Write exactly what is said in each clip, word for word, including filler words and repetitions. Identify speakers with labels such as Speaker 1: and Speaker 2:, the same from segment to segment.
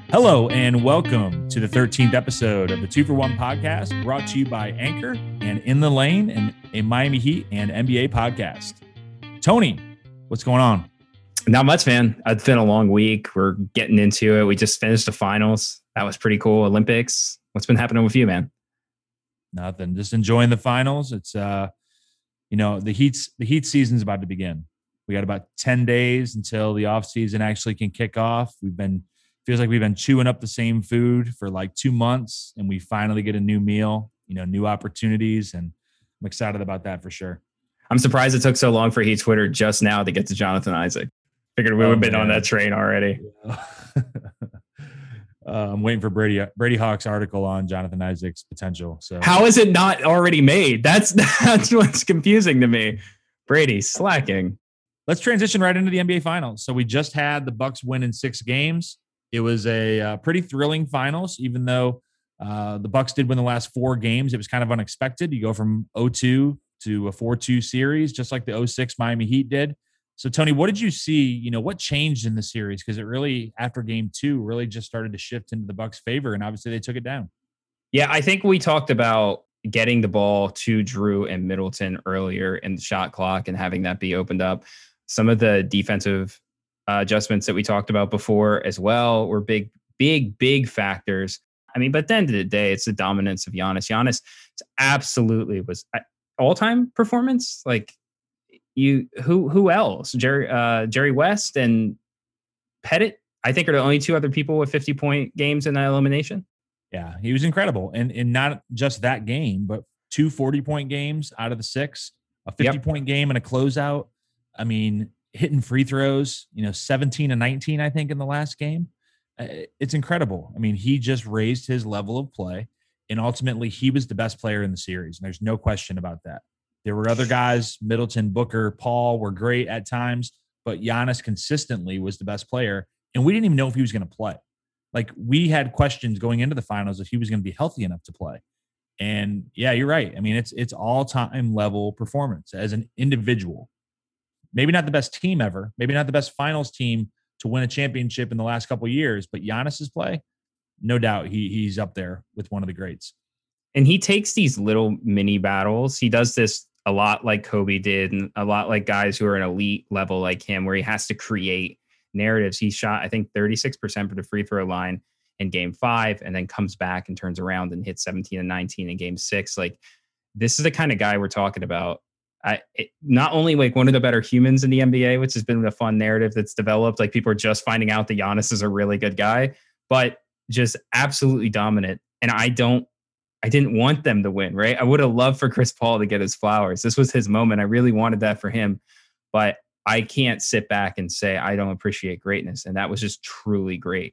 Speaker 1: Hello and welcome to the thirteenth episode of the Two for One podcast, brought to you by Anchor and In the Lane, and a Miami Heat and N B A podcast. Tony, what's going on?
Speaker 2: Not much, man. It's been a long week. We're getting into it. We just finished the finals. That was pretty cool. Olympics. What's been happening with you, man?
Speaker 1: Nothing. Just enjoying the finals. It's uh, you know, the Heat's the Heat season's about to begin. We got about ten days until the off season actually can kick off. We've been Feels like we've been chewing up the same food for like two months and we finally get a new meal, you know, new opportunities. And I'm excited about that for sure.
Speaker 2: I'm surprised it took so long for Heat Twitter just now to get to Jonathan Isaac. Figured we would have oh, been man. on that train already.
Speaker 1: Yeah. uh, I'm waiting for Brady Brady Hawk's article on Jonathan Isaac's potential. So
Speaker 2: how is it not already made? That's that's what's confusing to me. Brady slacking.
Speaker 1: Let's transition right into the N B A Finals. So we just had the Bucks win in six games. It was a uh, pretty thrilling finals, even though uh, the Bucks did win the last four games. It was kind of unexpected. You go from oh two to a four two series, just like the oh six Miami Heat did. So, Tony, what did you see? You know, what changed in the series? Because it really, after game two, really just started to shift into the Bucks' favor, and obviously they took it down.
Speaker 2: Yeah, I think we talked about getting the ball to Drew and Middleton earlier in the shot clock and having that be opened up. Some of the defensive Uh, adjustments that we talked about before as well were big, big, big factors. I mean, but at the end of the day, it's the dominance of Giannis. Giannis absolutely was all-time performance. Like you, who, who else? Jerry, uh, Jerry West and Pettit, I think, are the only two other people with fifty-point games in that elimination.
Speaker 1: Yeah, he was incredible, and and not just that game, but two forty-point games out of the six, a fifty-point yep. game, and a closeout. I mean, hitting free throws, you know, seventeen and nineteen, I think, in the last game. It's incredible. I mean, he just raised his level of play, and ultimately he was the best player in the series. And there's no question about that. There were other guys, Middleton, Booker, Paul were great at times, but Giannis consistently was the best player. And we didn't even know if he was going to play. Like, we had questions going into the finals if he was going to be healthy enough to play. And yeah, you're right. I mean, it's, it's all time level performance as an individual. Maybe not the best team ever, maybe not the best finals team to win a championship in the last couple of years, but Giannis's play, no doubt he he's up there with one of the greats.
Speaker 2: And he takes these little mini battles. He does this a lot like Kobe did, and a lot like guys who are an elite level like him, where he has to create narratives. He shot, I think, thirty-six percent for the free throw line in game five, and then comes back and turns around and hits seventeen and nineteen in game six. Like, this is the kind of guy we're talking about. I, it, not only like one of the better humans in the N B A, which has been a fun narrative that's developed, like people are just finding out that Giannis is a really good guy, but just absolutely dominant. And I don't, I didn't want them to win, right? I would have loved for Chris Paul to get his flowers. This was his moment. I really wanted that for him, but I can't sit back and say I don't appreciate greatness. And that was just truly great.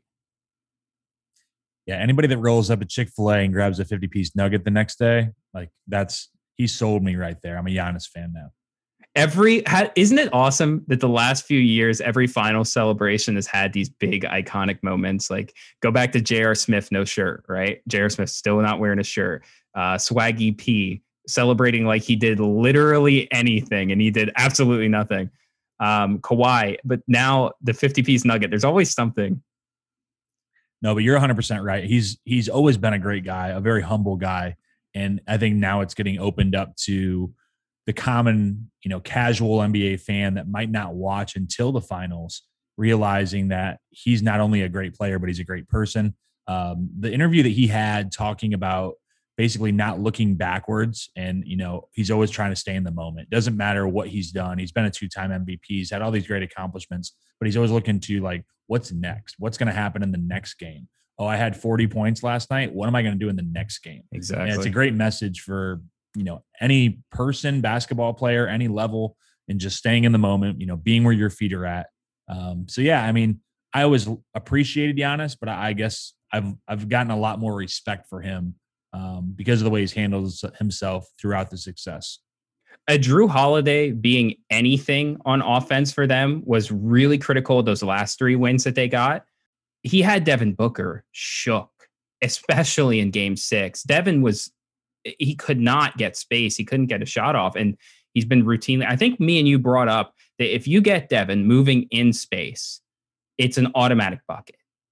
Speaker 1: Yeah, anybody that rolls up at Chick-fil-A and grabs a fifty-piece nugget the next day, like that's, he sold me right there. I'm a Giannis fan now.
Speaker 2: Every ha, isn't it awesome that the last few years, every final celebration has had these big iconic moments? Like, go back to J R. Smith, no shirt, right? J R. Smith still not wearing a shirt. Uh, Swaggy P celebrating like he did literally anything, and he did absolutely nothing. Um, Kawhi, but now the fifty-piece nugget. There's always something.
Speaker 1: No, but you're one hundred percent right. He's he's always been a great guy, a very humble guy. And I think now it's getting opened up to the common, you know, casual N B A fan that might not watch until the finals, realizing that he's not only a great player, but he's a great person. Um, the interview that he had talking about basically not looking backwards, and, you know, he's always trying to stay in the moment. Doesn't matter what he's done. He's been a two-time M V P. He's had all these great accomplishments, but he's always looking to, like, what's next? What's going to happen in the next game? Oh, I had forty points last night. What am I going to do in the next game?
Speaker 2: Exactly.
Speaker 1: And it's a great message for, you know, any person, basketball player, any level, and just staying in the moment, you know, being where your feet are at. Um, so, yeah, I mean, I always appreciated Giannis, but I guess I've, I've gotten a lot more respect for him um, because of the way he's handled himself throughout the success.
Speaker 2: A Drew Holiday being anything on offense for them was really critical of those last three wins that they got. He had Devin Booker shook, especially in game six. Devin was, he could not get space. He couldn't get a shot off. And he's been routinely, I think me and you brought up that if you get Devin moving in space, it's an automatic bucket.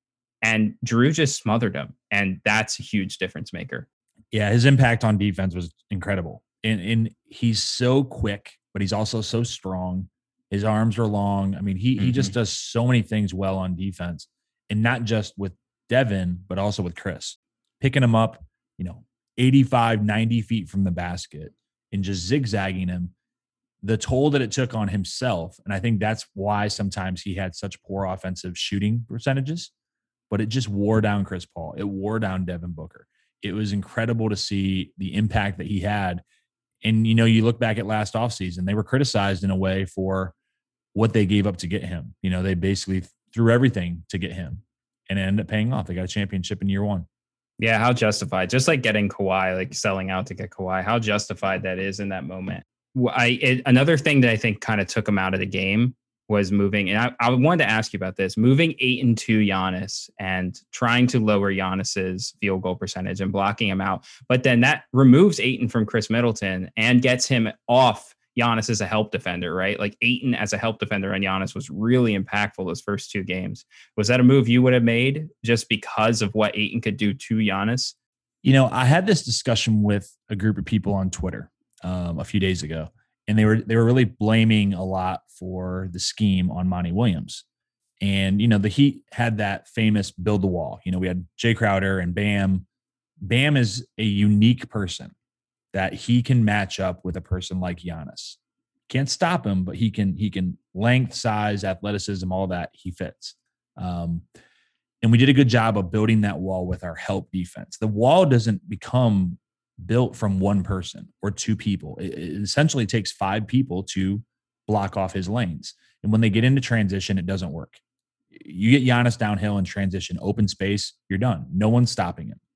Speaker 2: And Drew just smothered him. And that's a huge difference maker.
Speaker 1: Yeah, his impact on defense was incredible. And, and he's so quick, but he's also so strong. His arms are long. I mean, he mm-hmm. he just does so many things well on defense. And not just with Devin, but also with Chris. Picking him up, you know, eighty-five, ninety feet from the basket and just zigzagging him. The toll that it took on himself, and I think that's why sometimes he had such poor offensive shooting percentages, but it just wore down Chris Paul. It wore down Devin Booker. It was incredible to see the impact that he had. And, you know, you look back at last offseason, they were criticized in a way for what they gave up to get him. You know, they basically threw everything to get him, and it ended up paying off. They got a championship in year one.
Speaker 2: Yeah, how justified. Just like getting Kawhi, like selling out to get Kawhi, how justified that is in that moment. I it, another thing that I think kind of took him out of the game was moving, and I, I wanted to ask you about this, moving eight and two Giannis and trying to lower Giannis's field goal percentage and blocking him out. But then that removes Ayton from Chris Middleton and gets him off Giannis as a help defender, right? Like Ayton as a help defender on Giannis was really impactful those first two games. Was that a move you would have made just because of what Ayton could do to Giannis?
Speaker 1: You know, I had this discussion with a group of people on Twitter um, a few days ago, and they were they were really blaming a lot for the scheme on Monty Williams. And, you know, the Heat had that famous build the wall. You know, we had Jay Crowder and Bam. Bam is a unique person that he can match up with a person like Giannis. Can't stop him, but he can he can length, size, athleticism, all that, he fits. Um, and we did a good job of building that wall with our help defense. The wall doesn't become built from one person or two people. It, it essentially takes five people to block off his lanes. And when they get into transition, it doesn't work. You get Giannis downhill in transition, open space, you're done. No one's stopping him.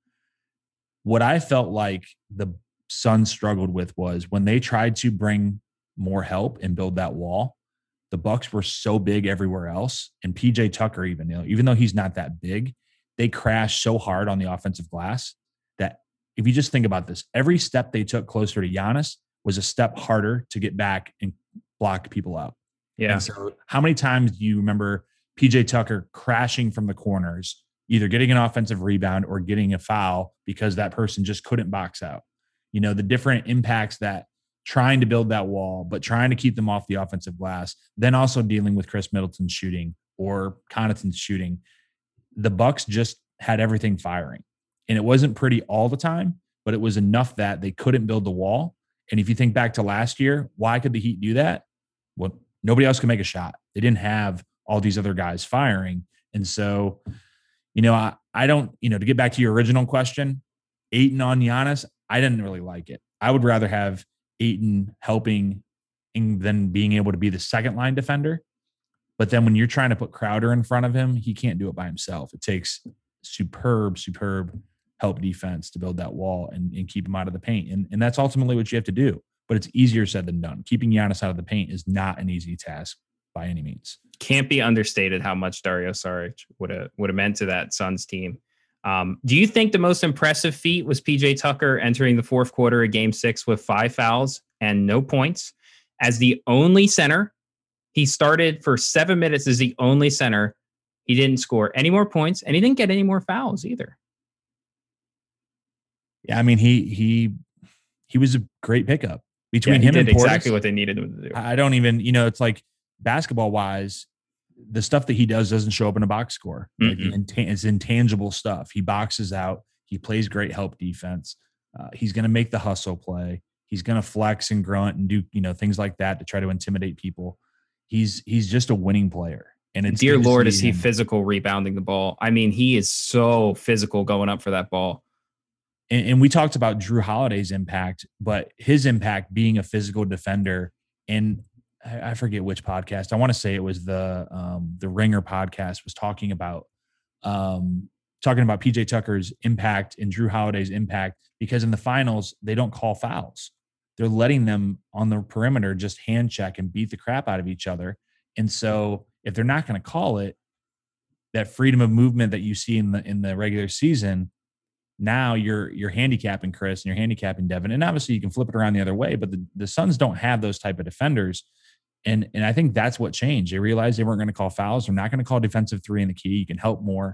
Speaker 1: What I felt like the Suns struggled with was when they tried to bring more help and build that wall, the Bucks were so big everywhere else. And P J Tucker, even, you know, even though he's not that big, they crashed so hard on the offensive glass that if you just think about this, every step they took closer to Giannis was a step harder to get back and block people out.
Speaker 2: Yeah.
Speaker 1: And so how many times do you remember P J Tucker crashing from the corners, either getting an offensive rebound or getting a foul because that person just couldn't box out? You know, the different impacts that trying to build that wall, but trying to keep them off the offensive glass, then also dealing with Chris Middleton's shooting or Connaughton's shooting. The Bucks just had everything firing. And it wasn't pretty all the time, but it was enough that they couldn't build the wall. And if you think back to last year, why could the Heat do that? Well, nobody else could make a shot. They didn't have all these other guys firing. And so, you know, I, I don't, you know, to get back to your original question, Ayton on Giannis, I didn't really like it. I would rather have Ayton helping than being able to be the second line defender. But then when you're trying to put Crowder in front of him, he can't do it by himself. It takes superb, superb help defense to build that wall and, and keep him out of the paint. And, and that's ultimately what you have to do. But it's easier said than done. Keeping Giannis out of the paint is not an easy task by any means.
Speaker 2: Can't be understated how much Dario Saric would have would have meant to that Suns team. Um, do you think the most impressive feat was P J Tucker entering the fourth quarter of game six with five fouls and no points as the only center? He started for seven minutes as the only center. He didn't score any more points and he didn't get any more fouls either.
Speaker 1: Yeah. I mean, he, he, he was a great pickup between
Speaker 2: yeah,
Speaker 1: him and
Speaker 2: did
Speaker 1: Portis.
Speaker 2: Exactly what they needed him to do.
Speaker 1: I don't even, you know, it's like basketball wise, the stuff that he does doesn't show up in a box score. Like mm-hmm. It's intangible stuff. He boxes out. He plays great help defense. Uh, he's going to make the hustle play. He's going to flex and grunt and do, you know, things like that to try to intimidate people. He's he's just a winning player. And it's
Speaker 2: dear Lord, is he physical rebounding the ball? I mean, he is so physical going up for that ball.
Speaker 1: And, and we talked about Drew Holiday's impact, but his impact being a physical defender. And I forget which podcast. I want to say it was the um, the Ringer podcast was talking about um, talking about P J Tucker's impact and Drew Holiday's impact, because in the finals they don't call fouls. They're letting them on the perimeter just hand check and beat the crap out of each other. And so if they're not going to call it, that freedom of movement that you see in the in the regular season, now you're you're handicapping Chris and you're handicapping Devin. And obviously you can flip it around the other way, but the, the Suns don't have those type of defenders. And and I think that's what changed. They realized they weren't going to call fouls. They're not going to call defensive three in the key. You can help more.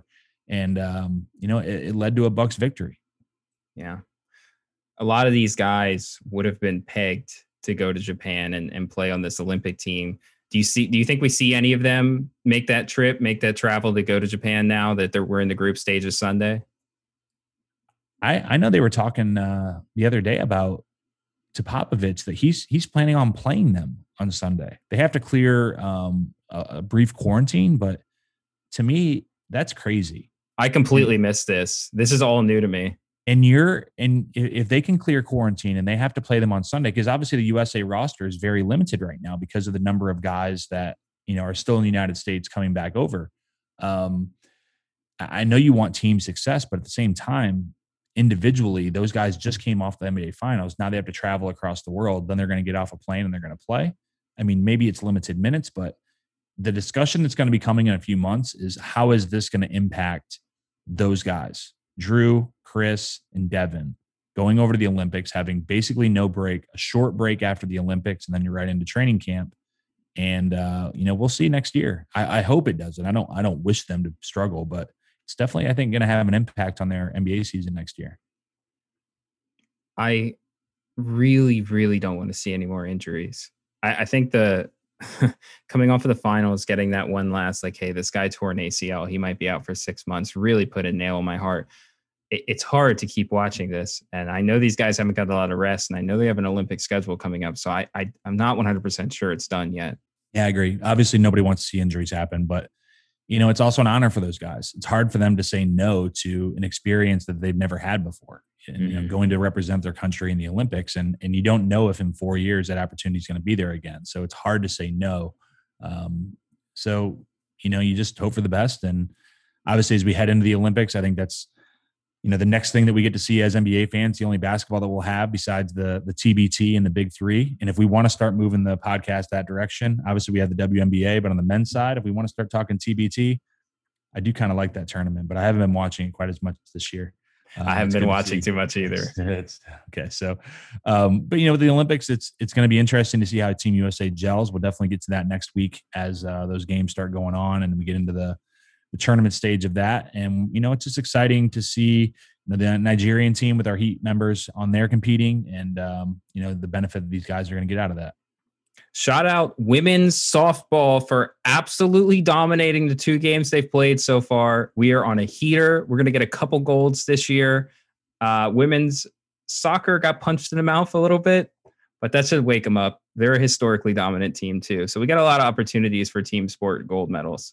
Speaker 1: And, um, you know, it, it led to a Bucks victory.
Speaker 2: Yeah. A lot of these guys would have been pegged to go to Japan and, and play on this Olympic team. Do you see, do you think we see any of them make that trip, make that travel to go to Japan now that they're, we're in the group stages Sunday?
Speaker 1: I, I know they were talking uh, the other day about to Popovich that he's he's planning on playing them on Sunday. They have to clear um, a, a brief quarantine, but to me, that's crazy.
Speaker 2: I completely missed this. This is all new to me.
Speaker 1: And you're and if they can clear quarantine and they have to play them on Sunday, because obviously the U S A roster is very limited right now because of the number of guys that you know are still in the United States coming back over. Um, I know you want team success, but at the same time, individually, those guys just came off the N B A finals. Now they have to travel across the world. Then they're going to get off a plane and they're going to play. I mean, maybe it's limited minutes, but the discussion that's going to be coming in a few months is how is this going to impact those guys? Drew, Chris, and Devin going over to the Olympics, having basically no break, a short break after the Olympics, and then you're right into training camp. And uh, you know, we'll see next year. I, I hope it doesn't. I don't. I don't wish them to struggle, but it's definitely, I think, going to have an impact on their N B A season next year.
Speaker 2: I really, really don't want to see any more injuries. I, I think the coming off of the finals, getting that one last, like, hey, this guy tore an A C L, he might be out for six months, really put a nail in my heart. It, it's hard to keep watching this. And I know these guys haven't got a lot of rest, and I know they have an Olympic schedule coming up. So I, I I'm not one hundred percent sure it's done yet.
Speaker 1: Yeah, I agree. Obviously, nobody wants to see injuries happen, but you know, it's also an honor for those guys. It's hard for them to say no to an experience that they've never had before. And, mm-hmm. you know, going to represent their country in the Olympics, and and you don't know if in four years that opportunity is going to be there again. So it's hard to say no. Um, so you know, you just hope for the best. And obviously, as we head into the Olympics, I think that's you know the next thing that we get to see as N B A fans, the only basketball that we'll have besides the the T B T and the Big Three. And if we want to start moving the podcast that direction, obviously we have the W N B A, but on the men's side, if we want to start talking T B T, I do kind of like that tournament, but I haven't been watching it quite as much this year.
Speaker 2: Uh, I haven't been watching to too much either.
Speaker 1: It's, it's, okay, so, um, but you know, with the Olympics, it's it's going to be interesting to see how Team U S A gels. We'll definitely get to that next week as uh, those games start going on and we get into the the tournament stage of that. And you know, it's just exciting to see you know, the Nigerian team with our Heat members on there competing, and um, you know, the benefit that these guys are going to get out of that.
Speaker 2: Shout out women's softball for absolutely dominating the two games they've played so far. We are on a heater. We're going to get a couple golds this year. Uh, women's soccer got punched in the mouth a little bit, but that should wake them up. They're a historically dominant team too. So we got a lot of opportunities for team sport gold medals.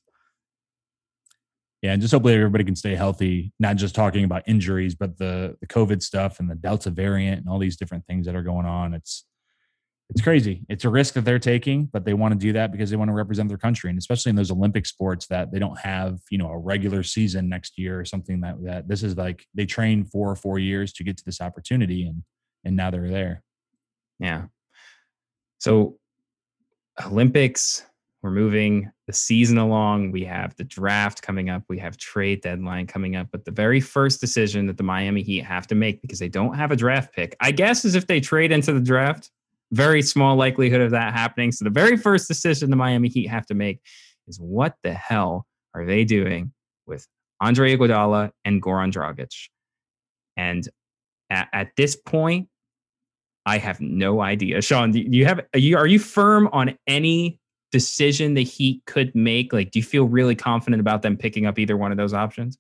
Speaker 1: Yeah, and just hopefully everybody can stay healthy, not just talking about injuries, but the the COVID stuff and the Delta variant and all these different things that are going on. It's It's crazy. It's a risk that they're taking, but they want to do that because they want to represent their country. And especially in those Olympic sports that they don't have, you know, a regular season next year or something that, that this is like they train for four, four years to get to this opportunity. And, and now they're there.
Speaker 2: Yeah. So Olympics, we're moving the season along. We have the draft coming up. We have trade deadline coming up. But the very first decision that the Miami Heat have to make, because they don't have a draft pick, I guess, is if they trade into the draft. Very small likelihood of that happening. So the very first decision the Miami Heat have to make is what the hell are they doing with Andre Iguodala and Goran Dragic? And at, at this point, I have no idea. Sean, do you have are you are you firm on any decision the Heat could make? Like, do you feel really confident about them picking up either one of those options?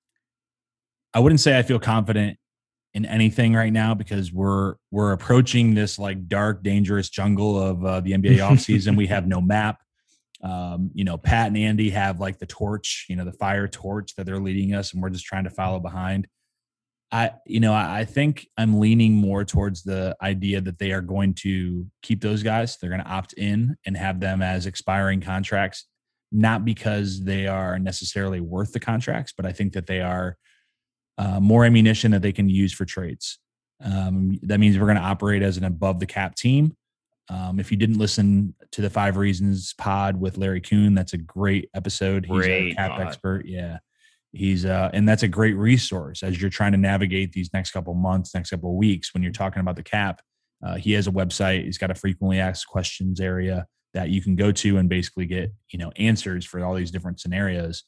Speaker 1: I wouldn't say I feel confident in anything right now because we're we're approaching this like dark, dangerous jungle of uh, the N B A offseason. We have no map. Um, you know, Pat and Andy have like the torch, you know, the fire torch that they're leading us, and we're just trying to follow behind. I, you know, I, I think I'm leaning more towards the idea that they are going to keep those guys. They're going to opt in and have them as expiring contracts, not because they are necessarily worth the contracts, but I think that they are Uh, more ammunition that they can use for trades. Um, that means we're going to operate as an above the cap team. Um, if you didn't listen to the Five Reasons pod with Larry Kuhn, that's a great episode. He's
Speaker 2: great
Speaker 1: a cap
Speaker 2: pod.
Speaker 1: expert. Yeah. He's uh, and that's a great resource as you're trying to navigate these next couple months, next couple of weeks, when you're talking about the cap. Uh, he has a website. He's got a frequently asked questions area that you can go to and basically get, you know, answers for all these different scenarios.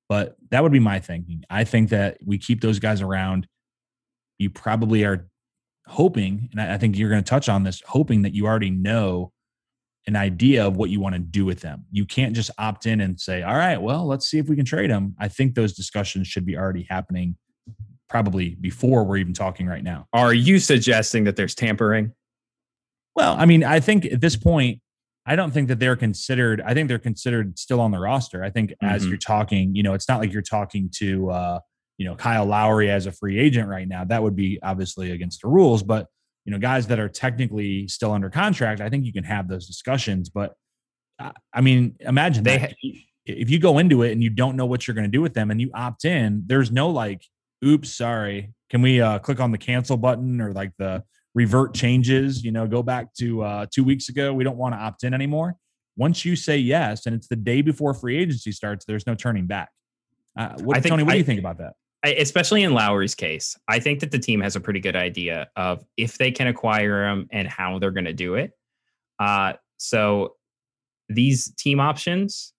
Speaker 1: But that would be my thinking. I think that we keep those guys around. You probably are hoping, and I think you're going to touch on this, hoping that you already know an idea of what you want to do with them. You can't just opt in and say, all right, well, let's see if we can trade them. I think those discussions should be already happening probably before we're even talking right now.
Speaker 2: Are you suggesting that there's tampering?
Speaker 1: Well, I mean, I think at this point, I don't think that they're considered. I think they're considered still on the roster. I think mm-hmm. as you're talking, you know, it's not like you're talking to, uh, you know, Kyle Lowry as a free agent right now. That would be obviously against the rules. But, you know, guys that are technically still under contract, I think you can have those discussions. But, uh, I mean, imagine they that. Ha- if you go into it and you don't know what you're going to do with them and you opt in, there's no like, oops, sorry. Can we uh, click on the cancel button or like the revert changes, you know, go back to uh, two weeks ago. We don't want to opt in anymore. Once you say yes, and it's the day before free agency starts, there's no turning back. Uh, what, I think, Tony, what I, do you think about that?
Speaker 2: I, especially in Lowry's case, I think that the team has a pretty good idea of if they can acquire him and how they're going to do it. Uh, so these team options,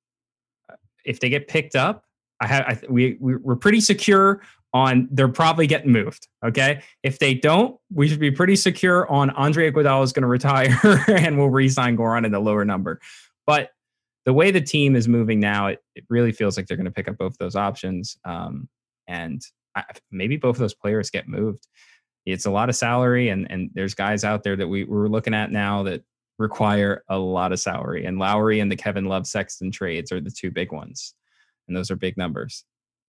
Speaker 2: if they get picked up, I have I, we we're pretty secure on they're probably getting moved. Okay. If they don't, we should be pretty secure on Andre Iguodala is going to retire and we'll re-sign Goran in the lower number. But the way the team is moving now, it, it really feels like they're going to pick up both those options. Um, and I, maybe both of those players get moved. It's a lot of salary. And, and there's guys out there that we, we're looking at now that require a lot of salary, and Lowry and the Kevin Love Sexton trades are the two big ones. And those are big numbers.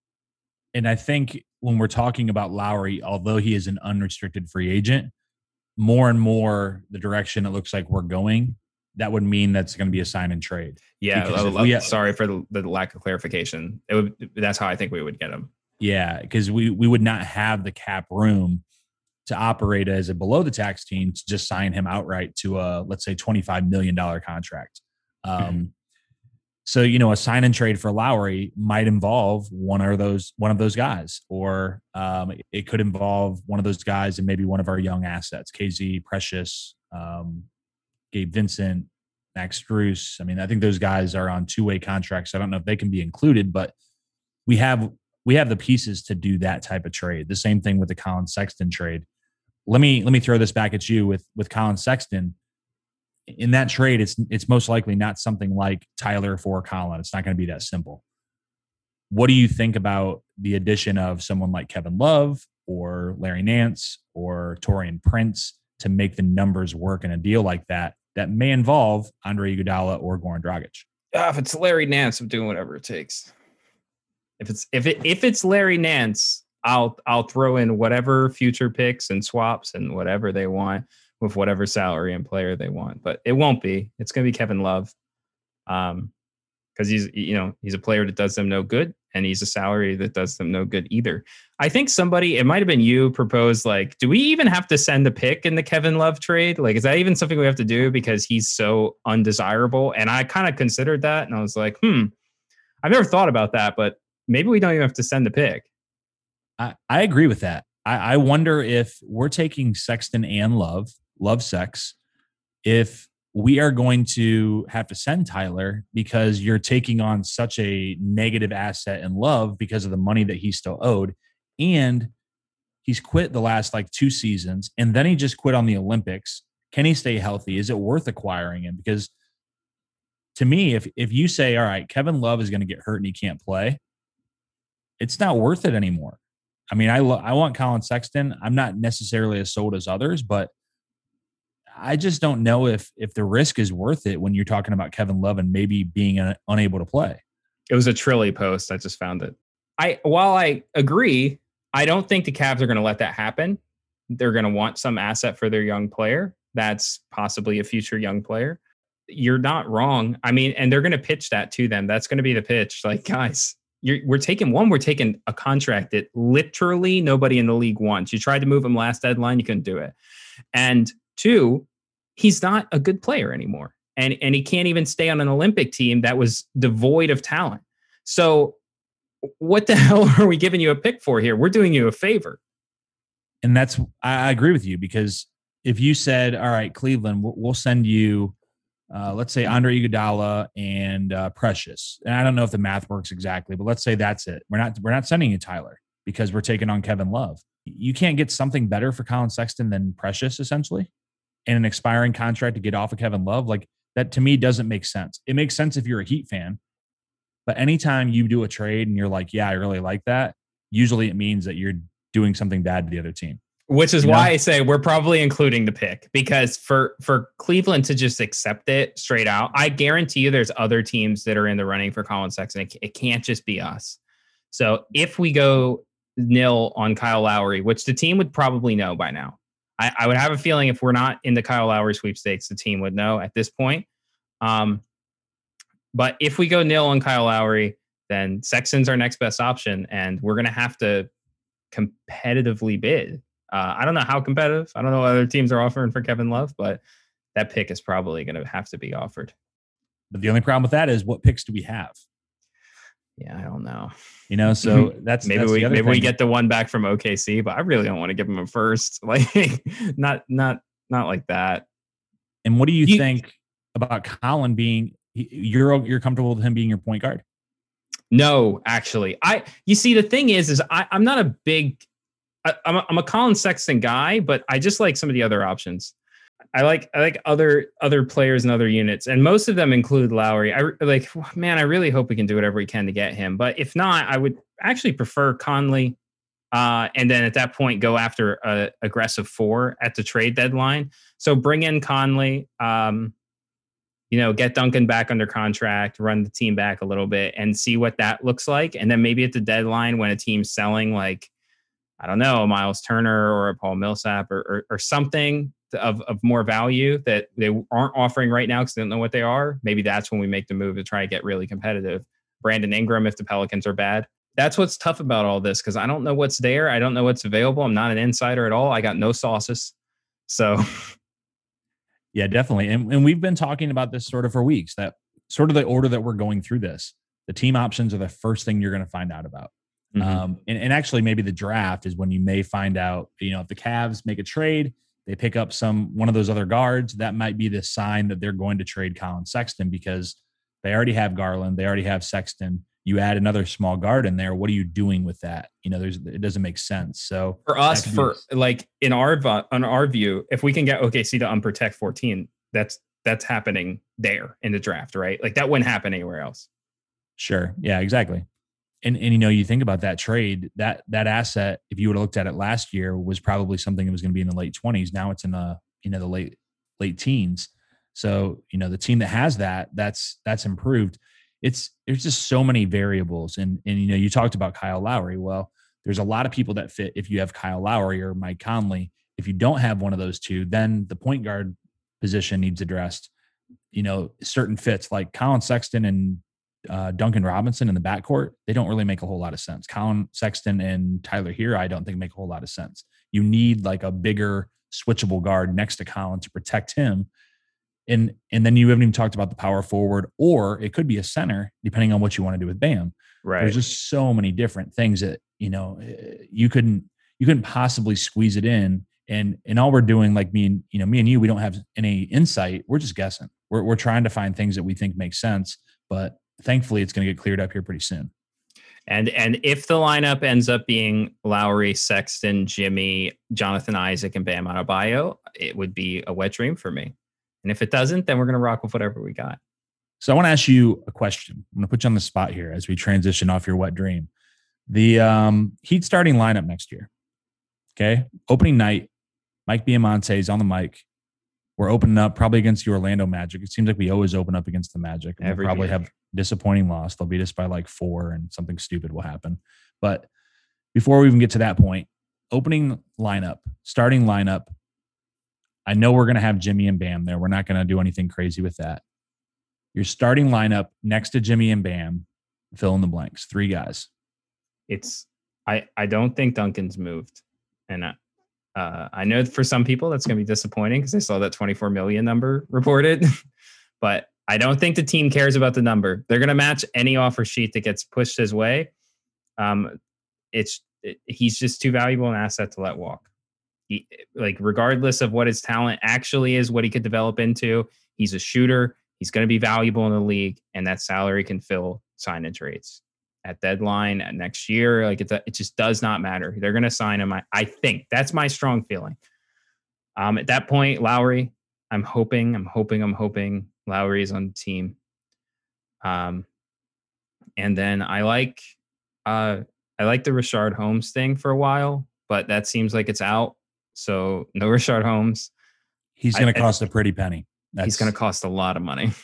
Speaker 1: And I think when we're talking about Lowry, although he is an unrestricted free agent, more and more the direction it looks like we're going, that would mean that's going to be a sign and trade.
Speaker 2: Yeah. Love, have, sorry for the, the lack of clarification. It would, that's how I think we would get him.
Speaker 1: Yeah. Because we, we would not have the cap room to operate as a below the tax team to just sign him outright to a, let's say, twenty-five million dollars contract. Um, mm-hmm. So, you know, a sign and trade for Lowry might involve one of those, one of those guys, or um, it could involve one of those guys and maybe one of our young assets, K Z, Precious, um, Gabe Vincent, Max Strus. I mean, I think those guys are on two-way contracts. I don't know if they can be included, but we have, we have the pieces to do that type of trade. The same thing with the Colin Sexton trade. Let me, let me throw this back at you with, with Colin Sexton. In that trade, it's it's most likely not something like Tyler for Colin. It's not going to be that simple. What do you think about the addition of someone like Kevin Love or Larry Nance or Taurean Prince to make the numbers work in a deal like that that may involve Andre Iguodala or Goran Dragic?
Speaker 2: Uh, if it's Larry Nance, I'm doing whatever it takes. If it's if it if it's Larry Nance, I'll I'll throw in whatever future picks and swaps and whatever they want, with whatever salary and player they want, but it won't be. It's going to be Kevin Love, um, because he's you know he's a player that does them no good, and he's a salary that does them no good either. I think somebody, it might have been you, proposed like, do we even have to send a pick in the Kevin Love trade? Like, is that even something we have to do because he's so undesirable? And I kind of considered that, and I was like, hmm, I've never thought about that, but maybe we don't even have to send a pick.
Speaker 1: I, I agree with that. I, I wonder if we're taking Sexton and Love. Love sex, if we are going to have to send Tyler because you're taking on such a negative asset in Love because of the money that he's still owed, and he's quit the last like two seasons, and then he just quit on the Olympics. Can he stay healthy? Is it worth acquiring him? Because to me, if if you say, all right, Kevin Love is going to get hurt and he can't play, it's not worth it anymore. I mean, I lo- I want Colin Sexton. I'm not necessarily as sold as others, but I just don't know if if the risk is worth it when you're talking about Kevin Love and maybe being uh, unable to play.
Speaker 2: It was a Trilly post. I just found it. I while I agree, I don't think the Cavs are going to let that happen. They're going to want some asset for their young player. That's possibly a future young player. You're not wrong. I mean, and they're going to pitch that to them. That's going to be the pitch. Like, guys, you're, we're taking one, we're taking a contract that literally nobody in the league wants. You tried to move him last deadline. You couldn't do it. And two, he's not a good player anymore. And, and he can't even stay on an Olympic team that was devoid of talent. So what the hell are we giving you a pick for here? We're doing you a favor.
Speaker 1: And that's, I agree with you, because if you said, all right, Cleveland, we'll send you uh, let's say Andre Iguodala and uh, Precious. And I don't know if the math works exactly, but let's say that's it. We're not we're not sending you Tyler because we're taking on Kevin Love. You can't get something better for Colin Sexton than Precious, essentially, and an expiring contract to get off of Kevin Love. Like that to me doesn't make sense. It makes sense if you're a Heat fan, but anytime you do a trade and you're like, yeah, I really like that, usually it means that you're doing something bad to the other team.
Speaker 2: Which is
Speaker 1: you
Speaker 2: why
Speaker 1: know?
Speaker 2: I say we're probably including the pick, because for for Cleveland to just accept it straight out, I guarantee you there's other teams that are in the running for Colin Sexton. It, it can't just be us. So if we go nil on Kyle Lowry, which the team would probably know by now, I, I would have a feeling if we're not in the Kyle Lowry sweepstakes, the team would know at this point. Um, but if we go nil on Kyle Lowry, then Sexton's our next best option, and we're going to have to competitively bid. Uh, I don't know how competitive. I don't know what other teams are offering for Kevin Love, but that pick is probably going to have to be offered.
Speaker 1: But the only problem with that is what picks do we have?
Speaker 2: Yeah, I don't know.
Speaker 1: You know, so that's
Speaker 2: maybe
Speaker 1: that's
Speaker 2: we maybe
Speaker 1: thing.
Speaker 2: we get the one back from O K C, but I really don't want to give him a first. Like, not not not like that.
Speaker 1: And what do you, you think about Colin being? You're you're comfortable with him being your point guard?
Speaker 2: No, actually, I. You see, the thing is, is I, I'm not a big. I, I'm a, I'm a Colin Sexton guy, but I just like some of the other options. I like I like other other players and other units, and most of them include Lowry. I like, man, I really hope we can do whatever we can to get him. But if not, I would actually prefer Conley, uh, and then at that point go after a aggressive four at the trade deadline. So bring in Conley, um, you know, get Duncan back under contract, run the team back a little bit, and see what that looks like. And then maybe at the deadline when a team's selling, like, I don't know, a Miles Turner or a Paul Millsap or or, or something of, of more value that they aren't offering right now because they don't know what they are. Maybe that's when we make the move to try to get really competitive. Brandon Ingram, if the Pelicans are bad. That's what's tough about all this, because I don't know what's there. I don't know what's available. I'm not an insider at all. I got no sauces. So,
Speaker 1: yeah, definitely. And, and we've been talking about this sort of for weeks, that sort of the order that we're going through this. The team options are the first thing you're going to find out about. Mm-hmm. Um, and, and actually, maybe the draft is when you may find out, you know, if the Cavs make a trade, they pick up some one of those other guards, that might be the sign that they're going to trade Colin Sexton, because they already have Garland, they already have Sexton. You add another small guard in there, what are you doing with that? You know, there's it doesn't make sense. So
Speaker 2: for us, for like in our on our view, if we can get O K C to unprotect fourteen, that's that's happening there in the draft, right? Like that wouldn't happen anywhere else.
Speaker 1: Sure. Yeah, exactly. And, and, you know, you think about that trade, that that asset, if you would have looked at it last year, was probably something that was going to be in the late twenties. Now it's in the, you know, the late, late teens. So, you know, the team that has that, that's, that's improved. It's, there's just so many variables. And, and, you know, you talked about Kyle Lowry. Well, there's a lot of people that fit if you have Kyle Lowry or Mike Conley. If you don't have one of those two, then the point guard position needs addressed. You know, certain fits like Colin Sexton and Uh, Duncan Robinson in the backcourt, they don't really make a whole lot of sense. Colin Sexton and Tyler Hero, I don't think make a whole lot of sense. You need like a bigger switchable guard next to Colin to protect him. And, and then you haven't even talked about the power forward, or it could be a center, depending on what you want to do with Bam.
Speaker 2: Right.
Speaker 1: There's just so many different things that, you know, you couldn't, you couldn't possibly squeeze it in. And, and all we're doing, like me and, you know, me and you, we don't have any insight. We're just guessing. We're, we're trying to find things that we think make sense, but thankfully it's going to get cleared up here pretty soon.
Speaker 2: And and if the lineup ends up being Lowry, Sexton, Jimmy, Jonathan Isaac, and Bam Adebayo, it would be a wet dream for me. And if it doesn't, then we're going to rock with whatever we got.
Speaker 1: So I want to ask you a question. I'm going to put you on the spot here as we transition off your wet dream. The um, Heat starting lineup next year. Okay. Opening night, Mike Biamonte is on the mic. We're opening up probably against the Orlando Magic. It seems like we always open up against the Magic. And we'll probably year. have disappointing loss. They'll beat us by like four and something stupid will happen. But before we even get to that point, opening lineup, starting lineup, I know we're going to have Jimmy and Bam there. We're not going to do anything crazy with that. Your starting lineup next to Jimmy and Bam, fill in the blanks, three guys.
Speaker 2: It's, I, I don't think Duncan's moved. And I, Uh, I know for some people that's going to be disappointing because they saw that twenty-four million number reported, but I don't think the team cares about the number. They're going to match any offer sheet that gets pushed his way. Um, it's it, he's just too valuable an asset to let walk. He, like regardless of what his talent actually is, what he could develop into, he's a shooter. He's going to be valuable in the league, and that salary can fill sign and trades at deadline at next year. Like it's a, it just does not matter. They're going to sign him. I, I think that's my strong feeling. Um, at that point, Lowry, I'm hoping, I'm hoping, I'm hoping Lowry is on the team. Um, and then I like, uh, I like the Rashard Holmes thing for a while, but that seems like it's out. So no Rashard Holmes.
Speaker 1: He's going to cost a pretty penny.
Speaker 2: That's, he's going to cost a lot of money.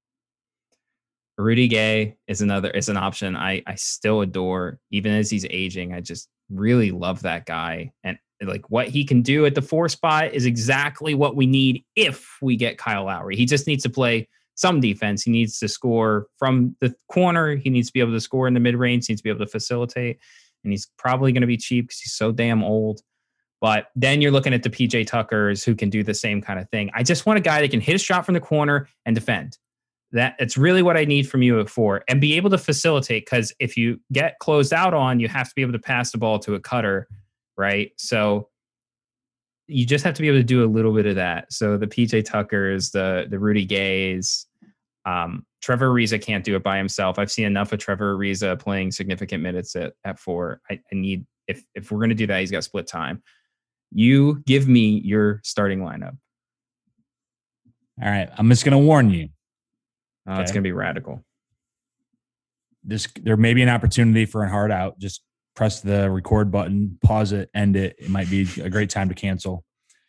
Speaker 2: Rudy Gay is another, is an option I, I still adore, even as he's aging. I just really love that guy. And like what he can do at the four spot is exactly what we need if we get Kyle Lowry. He just needs to play some defense. He needs to score from the corner. He needs to be able to score in the mid range. He needs to be able to facilitate. And he's probably going to be cheap because he's so damn old. But then you're looking at the P J Tuckers who can do the same kind of thing. I just want a guy that can hit a shot from the corner and defend. That it's really what I need from you at four, and be able to facilitate. Because if you get closed out on, you have to be able to pass the ball to a cutter, right? So you just have to be able to do a little bit of that. So the P J Tuckers, the the Rudy Gays, um, Trevor Ariza can't do it by himself. I've seen enough of Trevor Ariza playing significant minutes at at four. I, I need if if we're gonna do that, he's got split time. You give me your starting lineup.
Speaker 1: All right, I'm just gonna warn you.
Speaker 2: Oh, okay. It's going to be radical.
Speaker 1: This there may be an opportunity for a hard out. Just press the record button, pause it, end it. It might be a great time to cancel.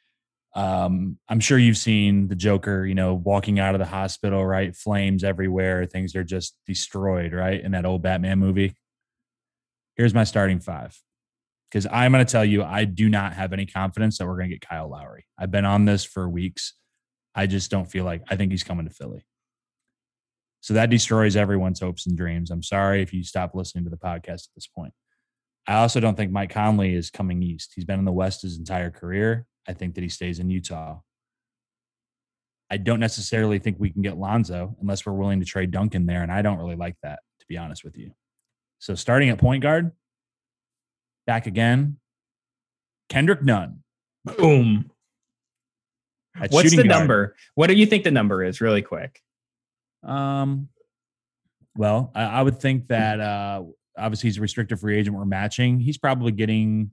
Speaker 1: Um, I'm sure you've seen the Joker, you know, walking out of the hospital, right? Flames everywhere. Things are just destroyed, right? In that old Batman movie. Here's my starting five. Because I'm going to tell you, I do not have any confidence that we're going to get Kyle Lowry. I've been on this for weeks. I just don't feel like I think he's coming to Philly. So that destroys everyone's hopes and dreams. I'm sorry if you stop listening to the podcast at this point. I also don't think Mike Conley is coming east. He's been in the West his entire career. I think that he stays in Utah. I don't necessarily think we can get Lonzo unless we're willing to trade Duncan there, and I don't really like that, to be honest with you. So starting at point guard, back again, Kendrick Nunn.
Speaker 2: Boom.
Speaker 1: At
Speaker 2: What's the
Speaker 1: guard,
Speaker 2: number? What do you think the number is, really quick?
Speaker 1: Um, well, I, I would think that uh, obviously he's a restricted free agent. We're matching. He's probably getting,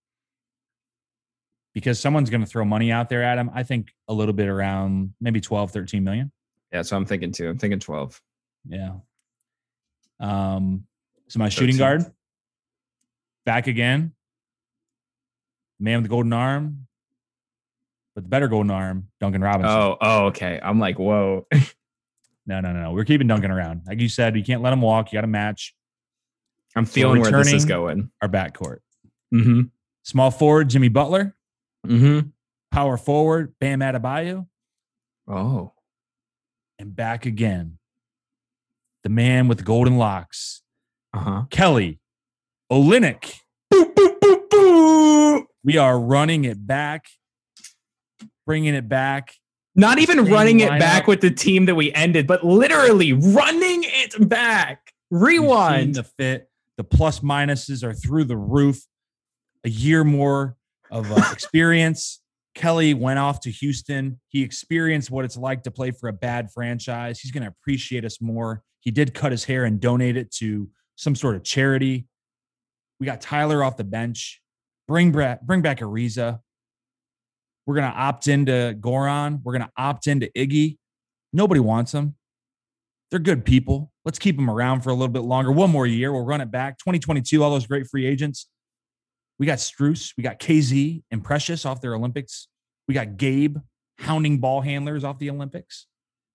Speaker 1: because someone's going to throw money out there at him, I think a little bit around maybe twelve, thirteen million.
Speaker 2: Yeah, so I'm thinking too. I'm thinking twelve.
Speaker 1: Yeah. Um, so my shooting guard, back again, man with the golden arm, but the better golden arm, Duncan Robinson.
Speaker 2: Oh, oh, okay. I'm like, whoa.
Speaker 1: No, no, no, no. We're keeping Duncan around. Like you said, you can't let him walk. You got to match.
Speaker 2: I'm feeling so where this is going.
Speaker 1: Our backcourt.
Speaker 2: Mm-hmm.
Speaker 1: Small forward, Jimmy Butler.
Speaker 2: Mm-hmm.
Speaker 1: Power forward, Bam Adebayo.
Speaker 2: Oh.
Speaker 1: And back again, the man with the golden locks,
Speaker 2: uh-huh.
Speaker 1: Kelly Olynyk.
Speaker 2: Boop, boop, boop, boop.
Speaker 1: We are running it back, bringing it back.
Speaker 2: Not even running it back with the team that we ended, but literally running it back. Rewind.
Speaker 1: The fit, the plus minuses are through the roof. A year more of uh, experience. Kelly went off to Houston. He experienced what it's like to play for a bad franchise. He's going to appreciate us more. He did cut his hair and donate it to some sort of charity. We got Tyler off the bench. Bring back, bring back Ariza. We're going to opt into Goran. We're going to opt into Iggy. Nobody wants them. They're good people. Let's keep them around for a little bit longer. One more year. We'll run it back. twenty twenty-two, all those great free agents. We got Strus. We got K Z and Precious off their Olympics. We got Gabe hounding ball handlers off the Olympics.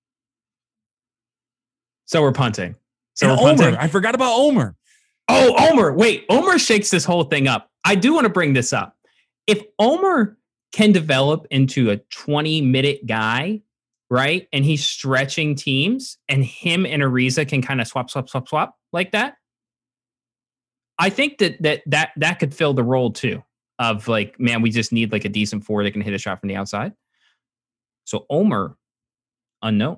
Speaker 2: So we're punting. So
Speaker 1: and
Speaker 2: we're punting.
Speaker 1: Omer. I forgot about Omer.
Speaker 2: Oh, Omer. Wait, Omer shakes this whole thing up. I do want to bring this up. If Omer can develop into a twenty minute guy, right? And he's stretching teams and him and Ariza can kind of swap, swap, swap, swap like that. I think that that that that could fill the role too of like, man, we just need like a decent four that can hit a shot from the outside. So Omer, unknown.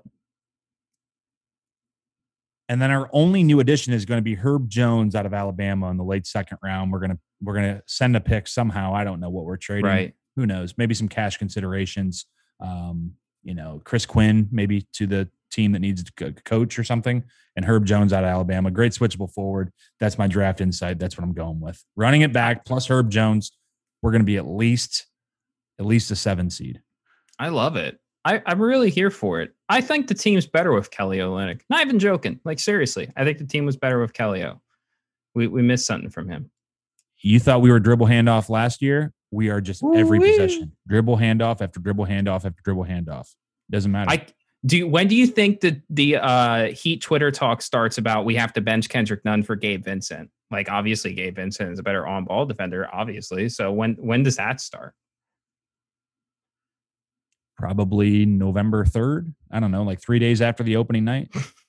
Speaker 1: And then our only new addition is going to be Herb Jones out of Alabama in the late second round. We're gonna we're gonna send a pick somehow. I don't know what we're trading.
Speaker 2: Right.
Speaker 1: Who knows? Maybe some cash considerations. Um, you know, Chris Quinn maybe to the team that needs a coach or something, and Herb Jones out of Alabama. Great switchable forward. That's my draft insight. That's what I'm going with. Running it back plus Herb Jones, we're going to be at least at least a seven seed.
Speaker 2: I love it. I, I'm really here for it. I think the team's better with Kelly Olynyk. Not even joking. Like, seriously, I think the team was better with Kelly O. We we missed something from him.
Speaker 1: You thought we were dribble handoff last year. We are just
Speaker 2: Ooh-wee.
Speaker 1: every possession. Dribble handoff after dribble handoff after dribble handoff. Doesn't matter.
Speaker 2: I do. When do you think that the uh, Heat Twitter talk starts about we have to bench Kendrick Nunn for Gabe Vincent? Like, obviously, Gabe Vincent is a better on-ball defender, obviously. So when when does that start?
Speaker 1: Probably November third. I don't know, like three days after the opening night.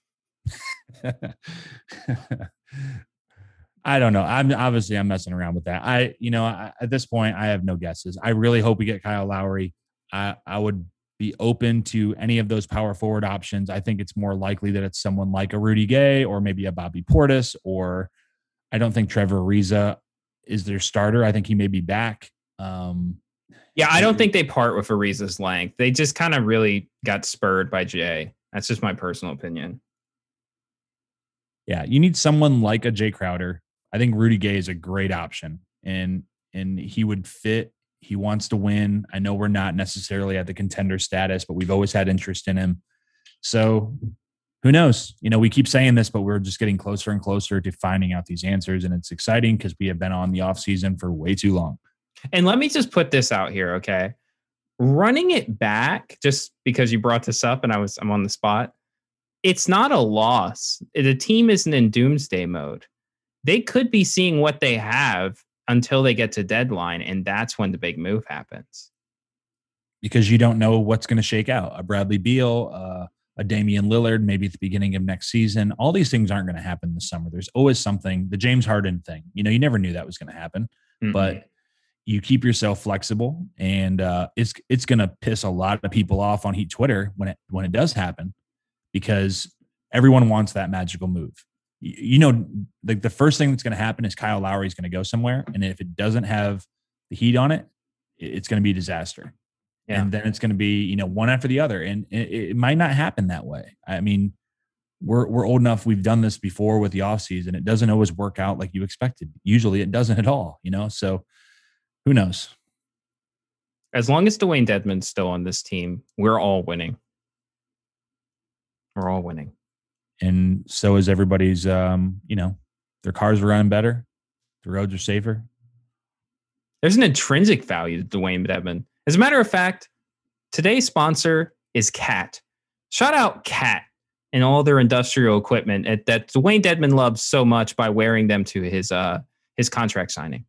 Speaker 1: I don't know. I'm obviously I'm messing around with that. I, you know, I, at this point, I have no guesses. I really hope we get Kyle Lowry. I, I would be open to any of those power forward options. I think it's more likely that it's someone like a Rudy Gay or maybe a Bobby Portis, or I don't think Trevor Ariza is their starter. I think he may be back. Um,
Speaker 2: Yeah, I don't think they part with Ariza's length. They just kind of really got spurred by Jay. That's just my personal opinion.
Speaker 1: Yeah, you need someone like a Jay Crowder. I think Rudy Gay is a great option, and and he would fit. He wants to win. I know we're not necessarily at the contender status, but we've always had interest in him. So who knows? You know, we keep saying this, but we're just getting closer and closer to finding out these answers, and it's exciting because we have been on the off season for way too long.
Speaker 2: And let me just put this out here, okay? Running it back, just because you brought this up and I was I'm on the spot, it's not a loss. The team isn't in doomsday mode. They could be seeing what they have until they get to deadline, and that's when the big move happens.
Speaker 1: Because you don't know what's going to shake out. A Bradley Beal, uh, a Damian Lillard, maybe at the beginning of next season. All these things aren't going to happen this summer. There's always something. The James Harden thing, you know, you never knew that was going to happen, mm-hmm. but you keep yourself flexible, and uh, it's it's going to piss a lot of people off on Heat Twitter when it when it does happen, because everyone wants that magical move. You, you know, like the first thing that's going to happen is Kyle Lowry is going to go somewhere, and if it doesn't have the heat on it, it's going to be a disaster. Yeah. And then it's going to be, you know, one after the other, and it, it might not happen that way. I mean, we're we're old enough. We've done this before with the offseason. It doesn't always work out like you expected. Usually, it doesn't at all. You know, so. Who knows?
Speaker 2: As long as Dwayne Dedmon's still on this team, we're all winning. We're all winning.
Speaker 1: And so is everybody's, um, you know, their cars are running better. The roads are safer.
Speaker 2: There's an intrinsic value to Dwayne Dedmon. As a matter of fact, today's sponsor is Cat. Shout out Cat and all their industrial equipment at, that Dwayne Dedmon loves so much by wearing them to his uh, his contract signing.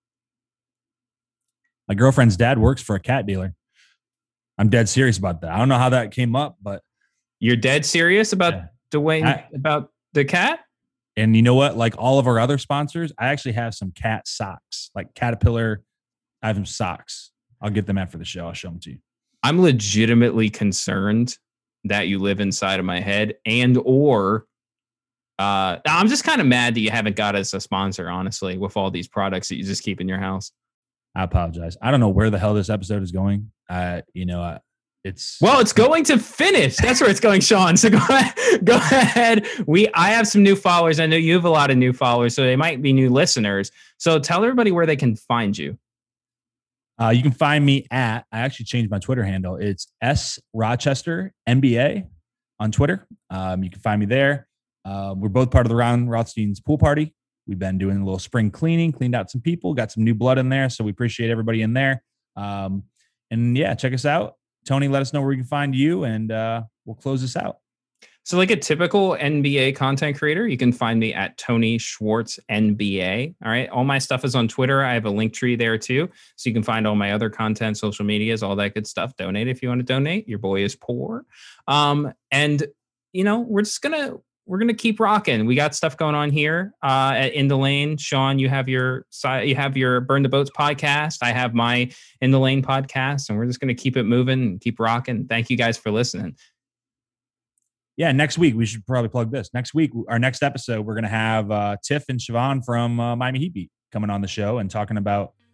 Speaker 1: My girlfriend's dad works for a cat dealer. I'm dead serious about that. I don't know how that came up, but
Speaker 2: you're dead serious about yeah. Dwayne, I, about the cat?
Speaker 1: And you know what? Like all of our other sponsors, I actually have some cat socks, like Caterpillar. I have some socks. I'll get them after the show. I'll show them to you.
Speaker 2: I'm legitimately concerned that you live inside of my head, and or uh, I'm just kind of mad that you haven't got us a sponsor, honestly, with all these products that you just keep in your house.
Speaker 1: I apologize. I don't know where the hell this episode is going. Uh, you know, uh, it's
Speaker 2: well, it's going to finish. That's where it's going, Sean. So go ahead. Go ahead. We, I have some new followers. I know you have a lot of new followers, so they might be new listeners. So tell everybody where they can find you.
Speaker 1: Uh, you can find me at. I actually changed my Twitter handle. It's S Rochester N B A on Twitter. Um, you can find me there. Uh, we're both part of the Ron Rothstein's pool party. We've been doing a little spring cleaning, cleaned out some people, got some new blood in there. So we appreciate everybody in there. Um, and yeah, check us out. Tony, let us know where we can find you, and uh, we'll close this out.
Speaker 2: So like a typical N B A content creator, you can find me at Tony Schwartz N B A. All right. All my stuff is on Twitter. I have a link tree there too. So you can find all my other content, social medias, all that good stuff. Donate if you want to donate. Your boy is poor. Um, and, you know, we're just going to, We're gonna keep rocking. We got stuff going on here uh, at In the Lane. Sean, you have your you have your Burn the Boats podcast. I have my In the Lane podcast, and we're just gonna keep it moving and keep rocking. Thank you guys for listening.
Speaker 1: Yeah, next week we should probably plug this. Next week, our next episode, we're gonna have uh, Tiff and Siobhan from uh, Miami Heat Beat coming on the show and talking about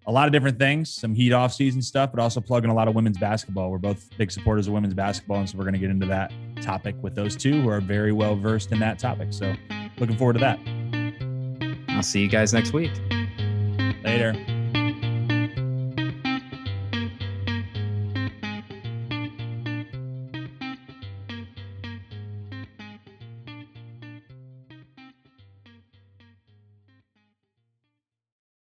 Speaker 1: a lot of different things, some Heat off season stuff, but also plugging a lot of women's basketball. We're both big supporters of women's basketball, and so we're going to get into that topic with those two who are very well versed in that topic. So looking forward to that.
Speaker 2: I'll see you guys next week.
Speaker 1: Later.